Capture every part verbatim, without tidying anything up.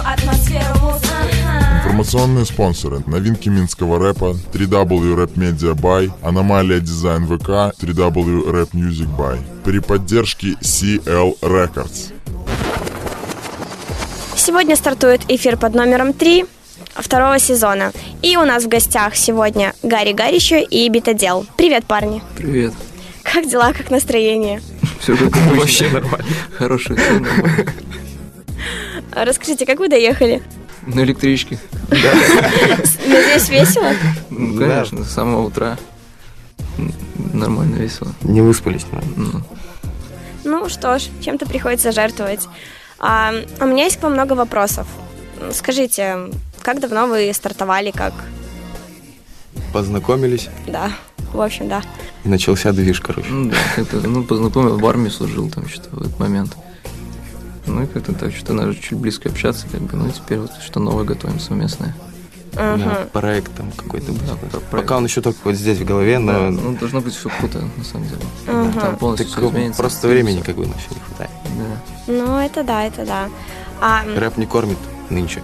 атмосферу муз. Информационные спонсоры: новинки минского рэпа, три дабл ю Rap Media by, Аномалия Дизайн ВК, три дабл ю Rap Music by. При поддержке си эл Records. Сегодня стартует эфир под номером три второго сезона. И у нас в гостях сегодня Гарри Гарищу и Битодел. Привет, парни. Привет. Как дела, как настроение? Все как вообще нормально. Хорошее, все нормально. Расскажите, как вы доехали? На электричке. Да. Надеюсь, весело? Ну, конечно, с самого утра. Нормально, весело. Не выспались, наверное. Ну что ж, чем-то приходится жертвовать. А, у меня есть к вам много вопросов. Скажите, как давно вы стартовали, как... Познакомились. Да, в общем, да. И начался движ, короче. Ну, да, как-то, ну, познакомил, в армии служил там что-то в этот момент. Ну, и как-то так, что-то надо чуть близко общаться, как бы, ну, и теперь вот что новое готовим совместное. Uh-huh. Да, проект там какой-то был. Да, проект. Пока он еще только вот здесь в голове, но... Да, ну, должно быть все круто, на самом деле. Uh-huh. Да, там полностью так, все изменится. просто времени как бы на все не хватает. Да. Ну, это да, это да. А... Рэп не кормит нынче.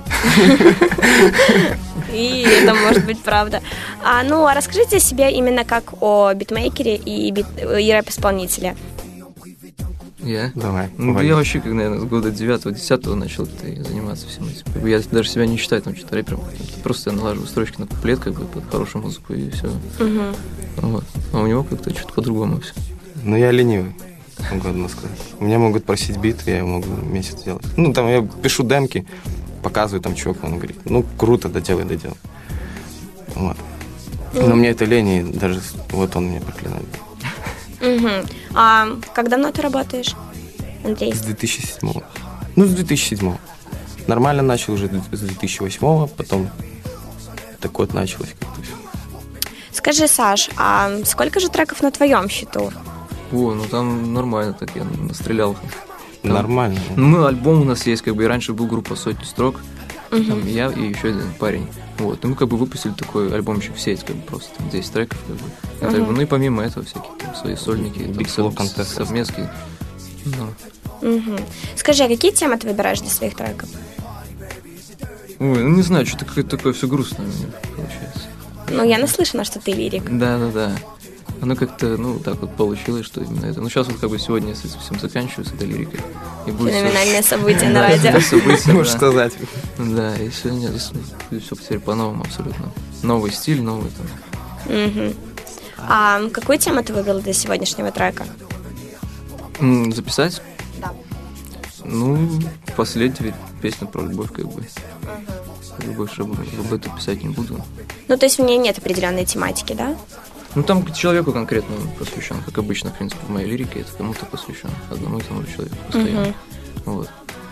И это может быть правда. А, ну, а расскажите о себе именно как о битмейкере и, бит... и рэп-исполнителе. Я? Давай. Ну, я вообще, как, наверное, с года девятого-десятого начал заниматься всем этим. Я даже себя не считаю там что-то рэпером. Просто я налаживаю строчки на куплет, как бы, под хорошую музыку, и все. Угу. Вот. А у него как-то что-то по-другому все. Ну, я ленивый, могу одно сказать. Меня могут просить бит, я его могу месяц делать. Ну, там я пишу демки, показываю там чуваку, он говорит, ну, круто, доделай, доделай. Вот. Но мне это лень, и даже вот он меня проклинает. Угу. А как давно ты работаешь, Андрей? С две тысячи седьмого. Ну, с две тысячи седьмого. Нормально начал уже с две тысячи восьмого, потом так вот началось как-то все. Скажи, Саш, а сколько же треков на твоем счету? О, ну там нормально так, я настрелял. Там, нормально. Ну, мы, альбом у нас есть, как бы, и раньше был группа «Сотни строк», угу. Там я и еще один парень. Вот, и мы как бы выпустили такой альбомчик в сеть, как бы просто там десять треков, как бы. Uh-huh. Это, ну и помимо этого всякие там свои сольники, Big там, Flow сов, совместки. Ну. Uh-huh. Скажи, а какие темы ты выбираешь для своих треков? Ой, ну не знаю, что-то какое-то такое все грустное у меня получается. Ну, я наслышана, что ты лирик. Да-да-да. Оно как-то, ну, так вот получилось, что именно это. Ну, сейчас вот как бы сегодня я совсем заканчиваю с этой лирикой. И будет феноменальное все... событие на радио. Событие, можно сказать. Да, и сегодня все теперь по-новому абсолютно. Новый стиль, новый там. Угу. А какую тему ты выбрал для сегодняшнего трека? Записать? Да. Ну, последняя песня про любовь, как бы. Угу. Больше об этом писать не буду. Ну, то есть в ней нет определенной тематики, да? Ну, там человеку конкретно посвящен, как обычно, в принципе, в моей лирике, это кому-то посвящен, одному и тому же человеку постоянно. Uh-huh. Вот.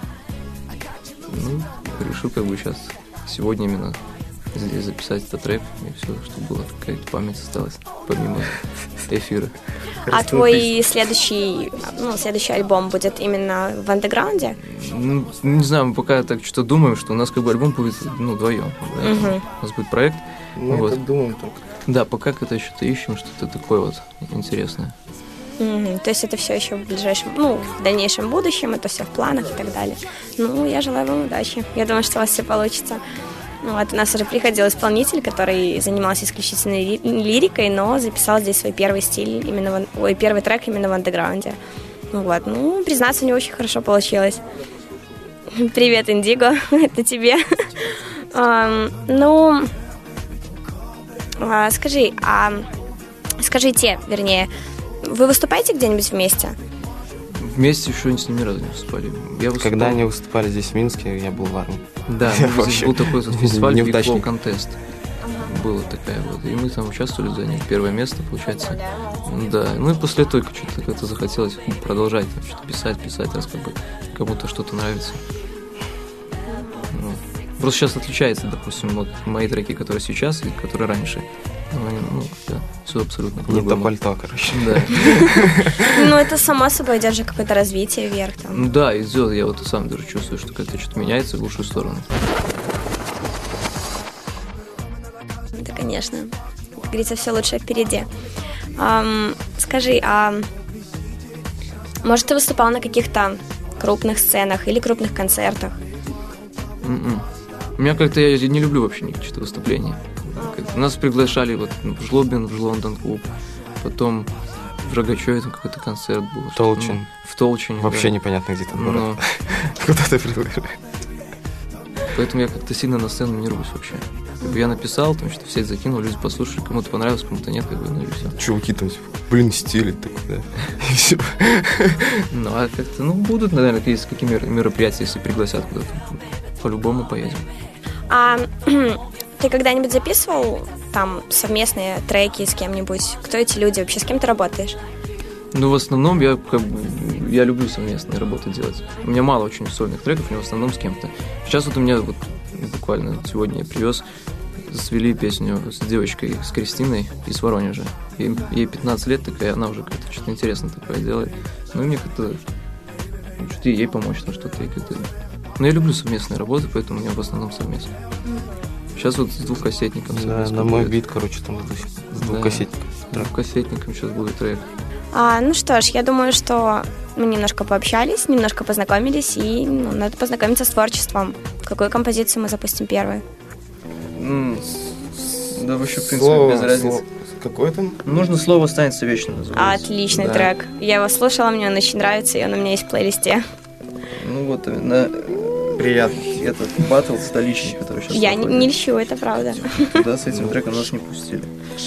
Ну, решил как бы сейчас, сегодня именно здесь записать этот трек, и все, чтобы была какая-то память осталась, помимо эфира. А твой следующий, ну, следующий альбом будет именно в андеграунде? Ну, не знаю, мы пока так что-то думаем, что у нас как бы альбом будет, ну, вдвоем. Uh-huh. У нас будет проект. Мы вот. это думаем только. Да, пока как-то что-то ищем, что-то такое вот интересное. Mm-hmm. То есть это все еще в ближайшем, ну, в дальнейшем будущем, это все в планах и так далее. Ну, я желаю вам удачи. Я думаю, что у вас все получится. Ну, вот у нас уже приходил исполнитель, который занимался исключительно ли- лирикой, но записал здесь свой первый стиль, именно в, ой, первый трек именно в андеграунде. Ну, вот, ну, признаться, у него очень хорошо получилось. Привет, Индиго, это тебе. Ну... А, скажи, а скажите, вернее, вы выступаете где-нибудь вместе? Вместе еще с ними ни разу не выступали. Я выступал... Когда они выступали здесь в Минске, я был в армии. Да, ну, здесь был такой вот фестиваль Big Flow Contest. Ага. Была такая вот. И мы там участвовали, заняли первое место, получается. Да. Ну и после этого что-то как-то захотелось продолжать там, что-то писать, писать, раз как бы кому-то что-то нравится. Ну. Просто сейчас отличается, допустим, вот мои треки, которые сейчас и которые раньше. Ну, они, ну, да, все абсолютно Не то пальто, короче. Да. Ну, это само собой идет же какое-то развитие вверх там. Ну да, идет, я вот и сам даже чувствую, что как-то что-то меняется в лучшую сторону. Да, конечно. Как говорится, все лучшее впереди. Um, скажи, а может, ты выступал на каких-то крупных сценах или крупных концертах? Mm-mm. У меня как-то, я не люблю вообще никаких выступлений. Как, нас приглашали вот в Жлобин, в Лондон клуб, потом в Рогачеве там какой-то концерт был. Толчин. Ну, в Толчине, Вообще да. непонятно, где там Но... город. Куда ты приглашаешь? Поэтому я как-то сильно на сцену не рвусь вообще. Как бы я написал, там что-то все это закинул, люди послушали, кому-то понравилось, кому-то нет, как бы, ну и все. Чуваки там, типа, блин, стиль такой, да. И все. Ну, а как-то, ну, будут, наверное, есть какие мероприятия, если пригласят куда-то. По-любому поедем. А ты когда-нибудь записывал там совместные треки с кем-нибудь? Кто эти люди вообще? С кем ты работаешь? Ну, в основном я как бы, я люблю совместные работы делать. У меня мало очень сольных треков, но в основном с кем-то. Сейчас вот у меня вот буквально сегодня я привез, свели песню с девочкой, с Кристиной из Воронежа. Ей, ей пятнадцать лет такая, она уже как-то что-то интересное такое делает. Ну, и мне как-то что-то ей помочь, там что-то ей как-то... Но я люблю совместные работы, поэтому у меня в основном совместные. Сейчас вот с двухкассетником. Да, на мой бит, короче, там с двухкассетником. Да, с двухкассетником сейчас будет трек. А, ну что ж, я думаю, что мы немножко пообщались, немножко познакомились, и ну, надо познакомиться с творчеством. Какую композицию мы запустим первой? Ну, да вообще, в принципе, Слово, без разницы. слово. Какое там? Нужно слово «Останется вечным» называется. Отличный Да. трек. Я его слушала, мне он очень нравится, и он у меня есть в плейлисте. Ну вот, на Приятно. этот батл столичный, который сейчас Я не, не льщу, это правда. Туда с этим треком нас не пустили.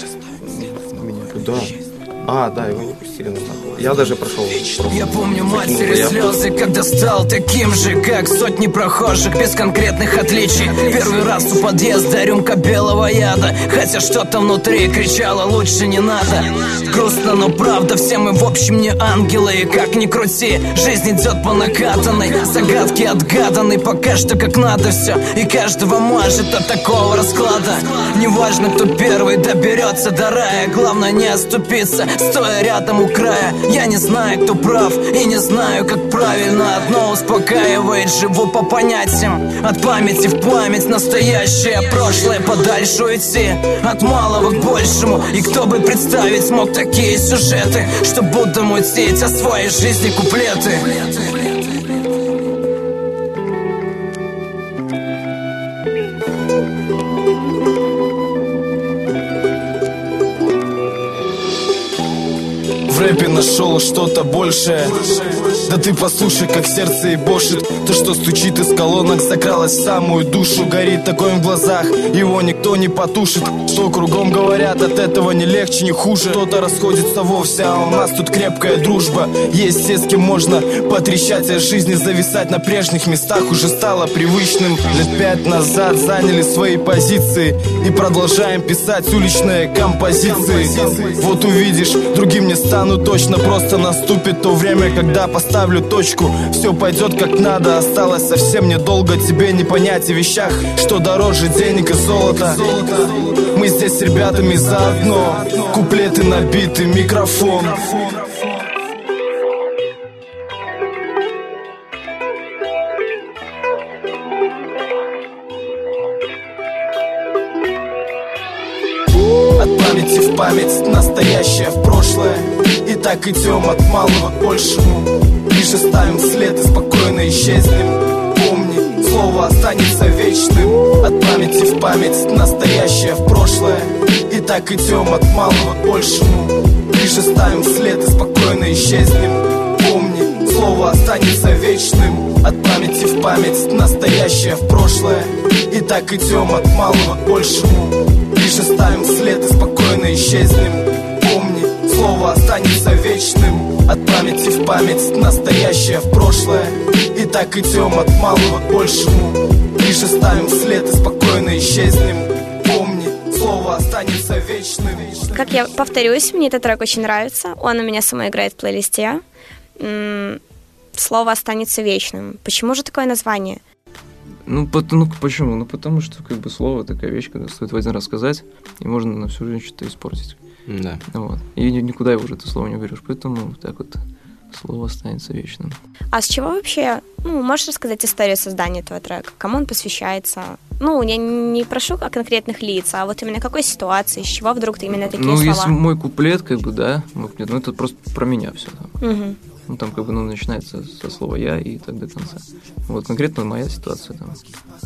Меня. Куда? А, да, его не пустили назад. Я даже прошел. Я помню матери слезы, когда стал таким же, как сотни прохожих, без конкретных отличий. Первый раз у подъезда рюмка белого яда, хотя что-то внутри кричало: лучше не надо. Грустно, но правда, все мы в общем не ангелы. И как ни крути, жизнь идет по накатанной. Загадки отгаданы, пока что как надо все. И каждого может от такого расклада. Неважно, кто первый доберется до рая, главное не оступиться, стоя рядом у края. Я не знаю, кто прав, и не знаю, как правильно. Одно успокаивает, живу по понятиям. От памяти в память, настоящее, прошлое подальше уйти. От малого к большему. И кто бы представить смог такие сюжеты, что буду мутить о своей жизни куплеты. В рэпе нашел что-то большее. Да ты послушай, как сердце ебошит. То, что стучит из колонок, закралось в самую душу. Горит огонь в глазах, его никто не потушит. Что кругом говорят, от этого не легче, не хуже. Кто-то расходится вовсе, а у нас тут крепкая дружба. Есть все, с кем можно потрещать о жизни, зависать на прежних местах уже стало привычным. Лет пять назад заняли свои позиции и продолжаем писать уличные композиции. Вот увидишь, другим не стану точно. Просто наступит то время, когда поставлю точку. Все пойдет как надо, осталось совсем недолго. Тебе не понять о вещах, что дороже денег и золота. Мы здесь с ребятами заодно. Куплеты набиты, микрофон. От памяти в память, настоящее в прошлое. И так идем от малого к большему. Лишь оставим след и спокойно исчезнем. Помни, слово останется вечным. От памяти в память, настоящее в прошлое. И так идем от малого к большему. Лишь оставим след и спокойно исчезнем. Помни, слово останется вечным. От памяти в память, настоящее в прошлое. И так идем от малого к большему. Лишь оставим след и спокойно исчезнем. Помни, слово останется вечным. От памяти в память, настоящее в прошлое. И так идем от малого к большему. Лишь оставим след и спокойно исчезнем. Помни, слово останется вечным. Как я повторюсь, мне этот трек очень нравится. Он у меня самой играет в плейлисте. М-м, слово останется вечным. Почему же такое название? Ну, по, ну, почему? Ну, потому что, как бы, слово такая вещь, когда стоит в один раз сказать, и можно на всю жизнь что-то испортить. Да. Вот. И никуда его уже это слово не уберешь, поэтому так вот слово останется вечным. А с чего вообще, ну, можешь рассказать историю создания этого трека? Кому он посвящается? Ну, я не прошу о конкретных лиц, а вот именно какой ситуации, с чего вдруг ты именно такие ну, слова? Ну, если мой куплет, как бы, да, мой куплет, ну, это просто про меня все там. Угу. Ну, там, как бы, ну, начинается со слова «я» и так до конца. Вот, конкретно моя ситуация там.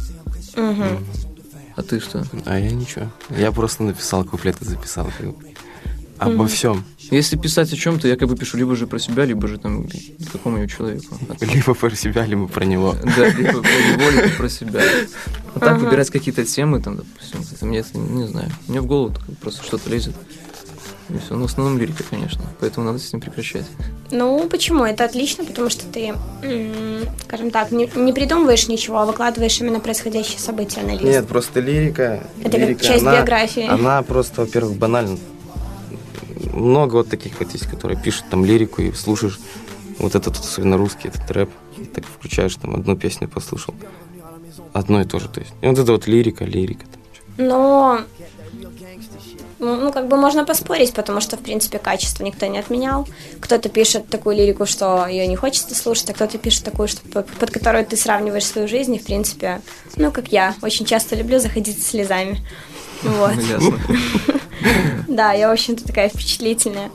Угу. А ты что? А я ничего. Я просто написал куплеты, записал. Как бы. Обо Мгм. всем. Если писать о чем-то, я как бы пишу либо же про себя, либо же там какому-нибудь человеку. Либо про себя, либо про него. Да, либо про него, либо про себя. А так Ага. выбирать какие-то темы, там, допустим, это мне это не знаю. Мне в голову так просто что-то лезет. И все. Ну, в основном лирика, конечно. Поэтому надо с ним прекращать. Ну, почему? Это отлично, потому что ты, м, скажем так, не, не придумываешь ничего, а выкладываешь именно происходящие события на лист. Нет, просто лирика. Это как лирика, часть она- биографии. Она просто, во-первых, банальна. Много вот таких вот есть, которые пишут там лирику и слушаешь вот этот, особенно русский, этот рэп, и так включаешь, там одну песню послушал. Одно и то же, то есть. И вот это вот лирика, лирика. Там. Но, ну, ну, как бы можно поспорить, потому что, в принципе, качество никто не отменял. Кто-то пишет такую лирику, что ее не хочется слушать, а кто-то пишет такую, что, под, под которую ты сравниваешь свою жизнь, и, в принципе, ну, как я, очень часто люблю заходить со слезами. Вот. Ну, ясно. Да, я, в общем-то, такая впечатлительная.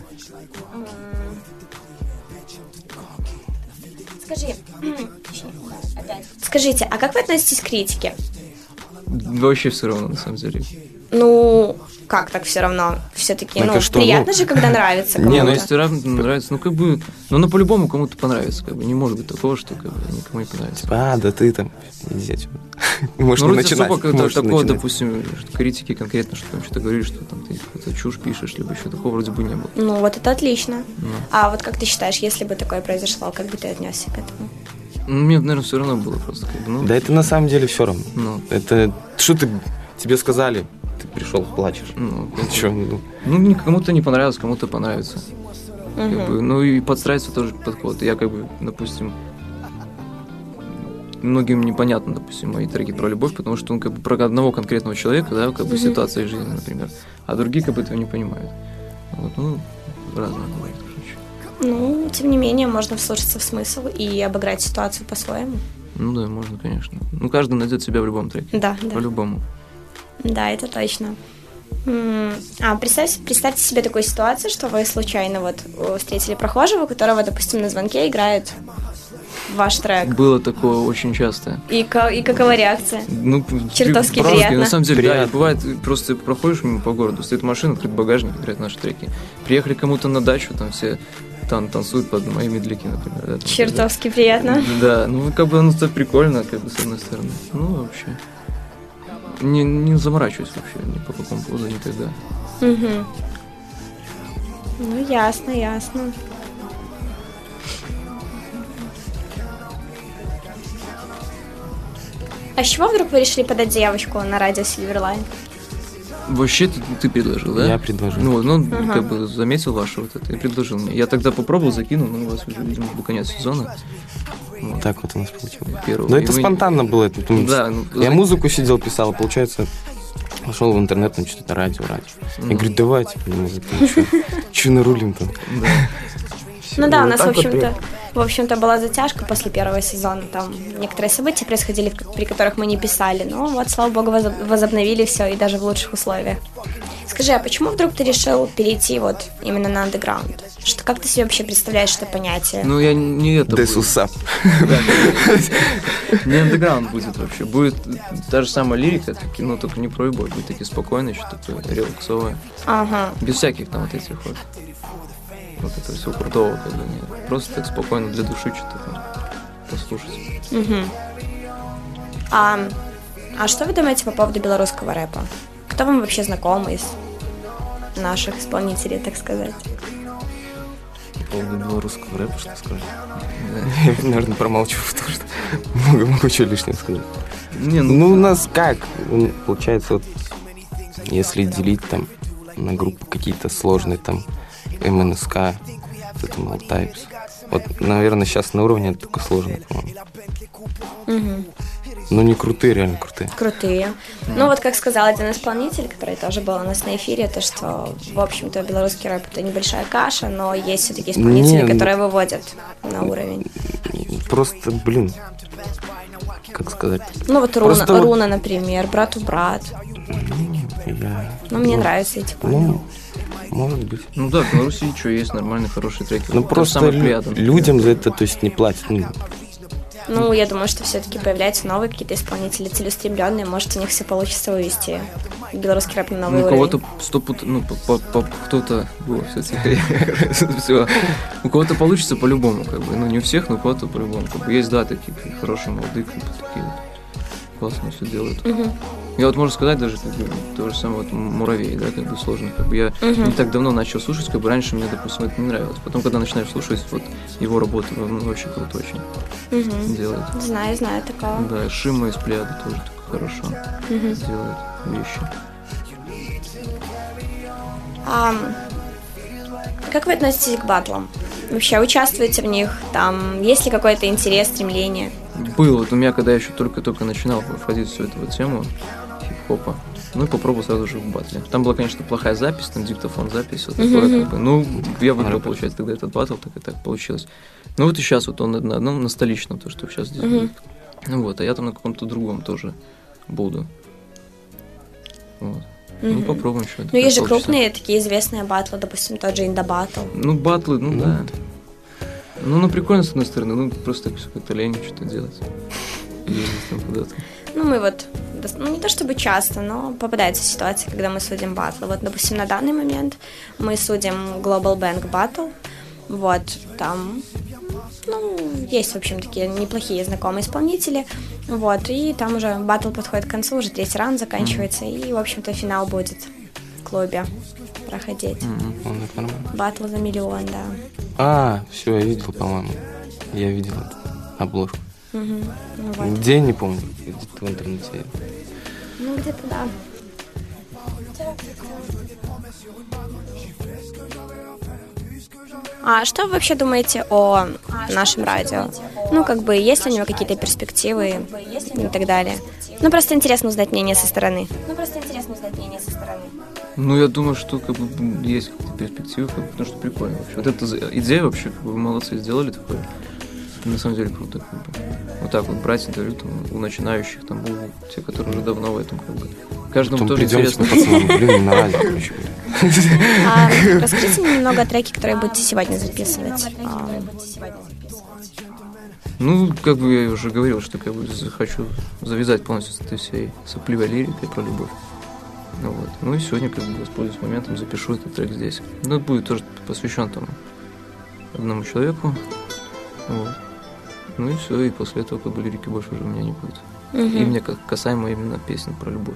Скажи, опять. Скажите, а как вы относитесь к критике? Вообще все равно, на самом деле. Ну, как так все равно? Все-таки, Так ну, а что, приятно ну- же, когда нравится Не, кому-то. ну если равно нравится, ну как бы, ну на по-любому кому-то понравится, как бы не может быть такого, что как бы никому не понравится. А, да ты там, иди отсюда. Можешь Ну, не вроде начинать. особо как-то можешь не такого, начинать. допустим, что критики конкретно, что там что-то говоришь, что там ты какую-то чушь пишешь, либо еще такого вроде бы не было. Ну, вот это отлично. Ну. А вот как ты считаешь, если бы такое произошло, как бы ты отнесся к этому? Ну, мне, наверное, все равно было просто, как бы, ну, Да это на самом деле все равно. ну, Это что ты тебе сказали, ты пришел, плачешь. ну, как бы, Чё, ну, ну, не- кому-то не понравилось, кому-то понравится. Как Мгм. бы, ну и подстраиваться тоже подход. Я как бы, допустим, многим непонятно, допустим, мои треки про любовь, потому что он как бы про одного конкретного человека, да, как бы Мгм. ситуация из жизни, например, а другие как бы этого не понимают. Вот, ну, разное бывает, короче. Ну, тем не менее, можно вслушаться в смысл и обыграть ситуацию по-своему. Ну да, можно, конечно. Ну, каждый найдет себя в любом треке. Да, да. По-любому. Да, это точно. М, А, представь, представьте себе такую ситуацию, что вы случайно вот э, встретили прохожего, у которого, допустим, на звонке играет ваш трек. Было такое очень часто. И, ка- и какова реакция? Ну, Чертовски правда, приятно. На самом деле, да, Приятно. и бывает, просто проходишь мимо по городу, стоит машина, открыт багажник, играет наши треки. Приехали кому-то на дачу, там все тан танцуют под мои медляки, например. Да, там, Чертовски приятно. Да, ну как бы оно так прикольно, как бы с одной стороны. Ну, вообще. Не, не заморачиваюсь вообще ни по какому поводу никогда. Мгм. Ну, ясно, ясно. А с чего вдруг вы решили подать заявочку на радио Silverline? Вообще ты, ты предложил, да? Я предложил. Ну, вот, ну Ага. как бы заметил ваше вот это и предложил мне. Я тогда попробовал, закинул, но у вас уже, видимо, был конец сезона. Вот, Так вот у нас получилось. первого. Но И это мы- спонтанно было. Это, ну, Да, ну, я за- музыку сидел, писал, получается, пошел в интернет, там что-то радио, радио. Ну. Я говорю, давайте, что нарулим там? Да. Ну да, у вот нас, в так вот общем-то, в общем-то, была затяжка после первого сезона. Там некоторые события происходили, в- при которых мы не писали. Но вот, слава богу, возоб- возобновили все и даже в лучших условиях. Скажи, а почему вдруг ты решил перейти вот именно на андеграунд? Что, как ты себе вообще представляешь это понятие? Ну, я не это Дес буду. усап. Не андеграунд будет вообще. Будет та же самая лирика, таки, но только не про любовь. Будет таки спокойно, что такое релаксовое. Ага. Без всяких там вот этих вот. Вот этого всего крутого, как бы нет. Просто так спокойно для души что-то там послушать. Мгм. А, а что вы думаете по поводу белорусского рэпа? Кто вам вообще знаком из наших исполнителей, так сказать? По поводу белорусского рэпа, что скажешь? Да. Я, наверное, промолчу, потому что много могу что лишнего сказать. Не, Ну, ну, у нас как? Ну, Получается, вот, если делить там на группы какие-то сложные, там, эм эн эс ка, вот это Maltypes. Вот, наверное, сейчас на уровне это только сложно, по-моему. Мгм. Но не крутые, реально крутые. Крутые. Ну вот, как сказал один исполнитель, который тоже был у нас на эфире, то что, в общем-то, белорусский рэп — это небольшая каша, но есть все-таки исполнители, Не, ну- которые выводят на уровень. Просто, блин, как сказать? Ну вот Руна, Просто вот- Руна, например, Брату Брат. Я, Ну, мне нравятся эти парни. Ну, может быть. ну да, в Беларуси что есть нормальные, хорошие треки. Ну, То же просто самое лю- Плеяда, например. людям за это, то есть, не платят. Ну, Ну, я думаю, что все-таки появляются новые какие-то исполнители, целеустремленные, может, у них все получится вывести белорусский рэп на новый ну, уровень. У кого-то стопут, ну, по, по, кто-то, о, все, тихо, все, у кого-то получится по-любому, как бы, ну, не у всех, но у кого-то по-любому, как бы, есть, да, такие хорошие молодые, как бы, такие вот, классно все делают. Угу. Я вот, можно сказать, даже как бы, то же самое, вот, Муравей, да, как бы сложно, как бы, я угу. не так давно начал слушать, как бы, раньше мне, допустим, это не нравилось, потом, когда начинаешь слушать, вот, его работу, ну, вообще круто очень угу. делает. Знаю, знаю такого. Да, Шима из Плеяда тоже так хорошо угу. делает вещи. А как вы относитесь к баттлам? Вообще участвуете в них? Там есть ли какой-то интерес, стремление? Было. Вот у меня, когда я еще только-только начинал входить в всю эту вот тему хип-хопа, ну и попробовал сразу же в баттле. Там была, конечно, плохая запись, там диктофон запись, вот такое, mm-hmm. как бы. Ну, я выиграл, получается, тогда этот баттл, так и так получилось. Ну вот и сейчас вот он на одном, на столичном, то, что сейчас здесь mm-hmm. будет. Ну вот, а я там на каком-то другом тоже буду. Вот. Mm-hmm. Ну, попробуем еще. Ну, есть же крупные такие известные баттлы, допустим, тот же Инда Баттл. Ну, баттлы, ну, mm-hmm. да. Ну, ну, прикольно, с одной стороны, ну, просто как-то лень что-то делать. Ездить там куда-то. Ну, мы вот, ну, не то чтобы часто, но попадаются ситуации, когда мы судим баттлы. Вот, допустим, на данный момент мы судим Global Bank Battle. Вот, там, ну, есть, в общем, такие неплохие знакомые исполнители. Вот, и там уже баттл подходит к концу, уже третий раунд заканчивается, mm-hmm. и, в общем-то, финал будет в клубе проходить. Mm-hmm. Баттл за миллион, да. А, все, я видел, по-моему. Я видел обложку. Угу. Ну, вот. Где, не помню, где-то в интернете. Ну, где-то, да. А что вы вообще думаете о нашем радио? Ну, как бы, есть ли у него какие-то перспективы и так далее? Ну, просто интересно узнать мнение со стороны. Ну, просто интересно узнать мнение со стороны. Ну, я думаю, что как бы есть какие-то перспективы, как бы, потому что прикольно вообще. Вот эта идея вообще, как бы, вы молодцы, сделали такое. На самом деле круто, как бы. Вот так вот брать интервью там, у начинающих, там, у тех, которые уже давно в этом, как бы. Каждому тоже интересно. Пацанам, блин, на радио, короче. А расскажите мне немного о треке, которые будете сегодня записывать. Ну, как бы я уже говорил, что как бы хочу завязать полностью с этой всей сопливой лирикой про любовь. Ну, вот. Ну и сегодня, как бы, воспользуюсь моментом, запишу этот трек здесь. Ну, это будет тоже посвящен там одному человеку. Вот. Ну и все, и после этого, как бы, лирики больше уже у меня не будет. Угу. И мне как касаемо именно песен про любовь.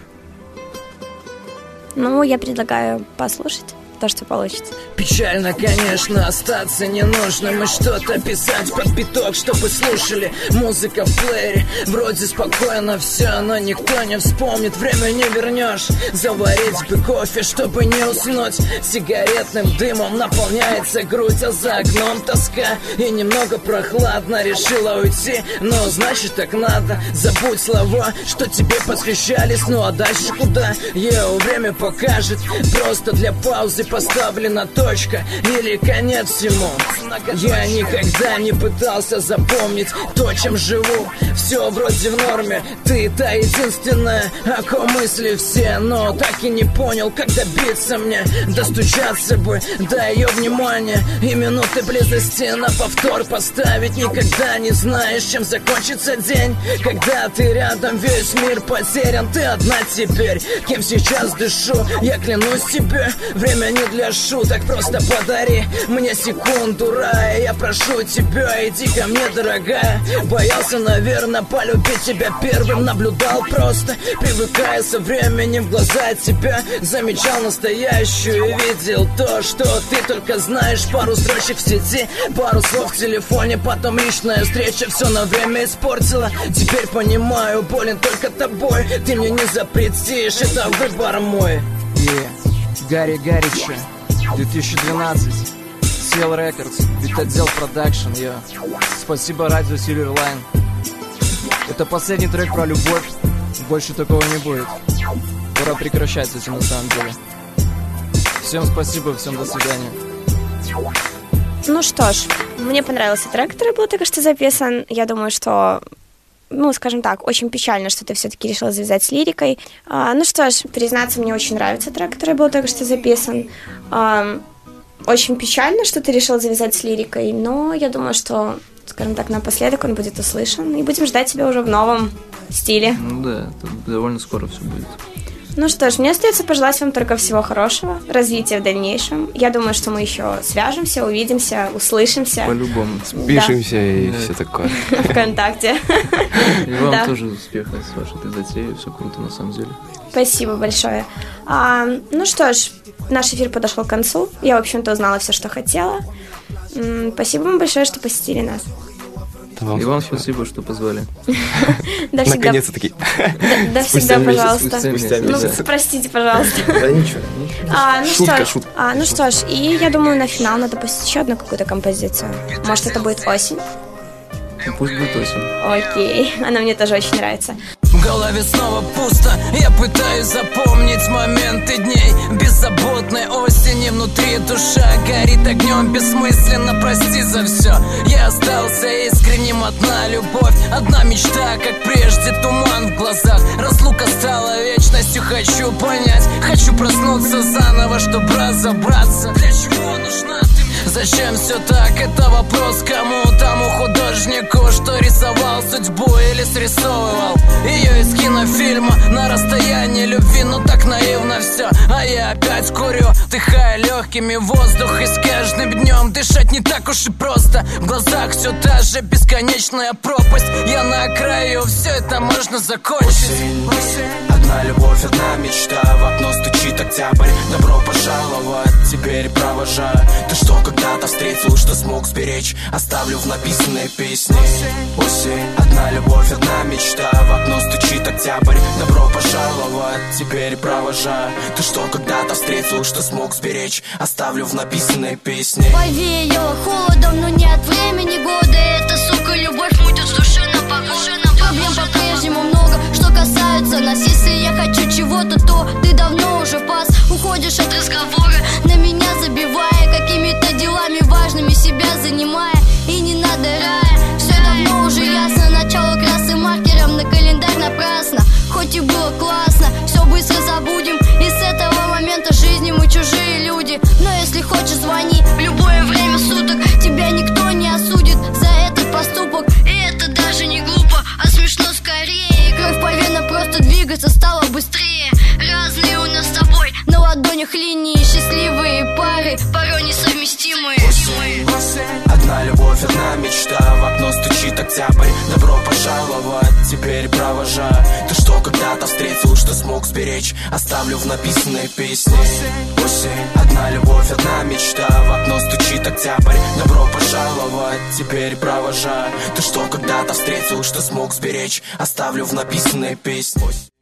Ну, я предлагаю послушать то, что получится. Печально, конечно, остаться не нужно. Мы что-то писать под биток, чтобы слушали. Музыка в плеере, вроде спокойно все, но никто не вспомнит. Время не вернешь. Заварить бы кофе, чтобы не уснуть. Сигаретным дымом наполняется грудь, а за окном тоска. И немного прохладно, решила уйти, но значит так надо. Забудь слова, что тебе посвящались. Ну а дальше куда? Йоу, время покажет. Просто для паузы поставлена точка или конец всему. Я никогда не пытался запомнить то, чем живу. Все вроде в норме, ты та единственная, о ком мысли все. Но так и не понял, как добиться мне. Достучаться бы до ее внимания и минуты близости на повтор поставить. Никогда не знаешь, чем закончится день. Когда ты рядом, весь мир потерян. Ты одна теперь, кем сейчас дышу. Я клянусь тебе, время не для шуток, просто подари мне секунду рая. Я прошу тебя, иди ко мне, дорогая. Боялся, наверное, полюбить тебя первым. Наблюдал просто, привыкая со временем в глаза тебя. Замечал настоящую и видел то, что ты только знаешь. Пару строчек в сети, пару слов в телефоне, потом личная встреча все на время испортила. Теперь понимаю, болен только тобой. Ты мне не запретишь, это выбор мой. Yeah. Гарри Гарича, две тысячи двенадцать, си эл Records, Битотдел Продакшн, я. Спасибо радио Silverline. Это последний трек про любовь, больше такого не будет. Пора прекращать с этим на самом деле. Всем спасибо, всем до свидания. Ну что ж, мне понравился трек, который был только что записан. Я думаю, что... Ну, скажем так, очень печально, что ты все-таки решила завязать с лирикой. А, ну что ж, признаться, мне очень нравится трек, который был только что записан. А, очень печально, что ты решила завязать с лирикой, но я думаю, что скажем так, напоследок он будет услышан. И будем ждать тебя уже в новом стиле. Ну да, это довольно скоро все будет. Ну что ж, мне остается пожелать вам только всего хорошего, развития в дальнейшем. Я думаю, что мы еще свяжемся, увидимся, услышимся. По-любому. Спишемся да. и да. все такое. ВКонтакте. И вам да. тоже успеха с вашей этой затеей. Все круто на самом деле. Спасибо большое. А, ну что ж, наш эфир подошел к концу. Я, в общем-то, узнала все, что хотела. М-м, спасибо вам большое, что посетили нас. Вам И вам спасибо, что позвали. Наконец-то таки. Да всегда, пожалуйста. Ну, простите, пожалуйста. Да ничего, ничего. Шутка, шутка. Ну что ж, и я думаю, на финал надо пустить еще одну какую-то композицию. Может, это будет «Осень»? Пусть будет «Осень». Окей, она мне тоже очень нравится. В голове снова пусто, я пытаюсь запомнить моменты дней беззаботной осени. Внутри душа горит огнем, бессмысленно прости за все. Я остался искренним, одна любовь, одна мечта, как прежде, туман в глазах. Разлука стала вечностью, хочу понять, хочу проснуться заново, чтобы разобраться. Для чего нужна ты мне? Зачем все так? Это вопрос кому? Тому художнику, что рисовал судьбу или срисовывал ее из кинофильма на расстоянии любви. Ну так наивно все, а я опять курю, вдыхая легкими воздух. И с каждым днем дышать не так уж и просто. В глазах все та же бесконечная пропасть. Я на краю, все это можно закончить. Осень, одна любовь, одна мечта. В окно стучит октябрь, добро пожаловать. Теперь провожаю. Ты что когда-то встретил, что смог сберечь? Оставлю в написанной песне. Осень, одна любовь, одна мечта. В окно стучит октябрь, добро пожаловать. Теперь провожаю. Ты что когда-то встретил, что смог сберечь? Оставлю в написанной песне. Повеяло холодом, но нет времени года. Эта сука любовь мутит в душе на погоду. Проблем по-прежнему много, что касается нас. Если я хочу чего-то, то ты давно уже пас. Уходишь от разговора, на меня забивая, какими-то делами важными себя занимая. И не надо рая, все давно уже ясно. Начало красным маркером на календарь напрасно. Хоть и было классно, все быстро забудем. И с этого момента жизни мы чужие люди. Но если хочешь, звони в любое время суток. Тебя никто не осудит за этот поступок. И это даже не глупо, а смешно скорее. Кровь по венам просто двигаться стало быстрее. Разные у нас с тобой на ладонях линии. Счастливые пары, порой несовместимые. Одна любовь, одна мечта. В окно стучит октябрь, добро пожаловать. Теперь провожаю. Ты что когда-то встретил, что смог сберечь? Оставлю в написанной песне. Осень, одна любовь, одна мечта. В окно стучит октябрь, добро пожаловать. Теперь провожаю. Ты что когда-то встретил, что смог сберечь? Оставлю в написанной песне.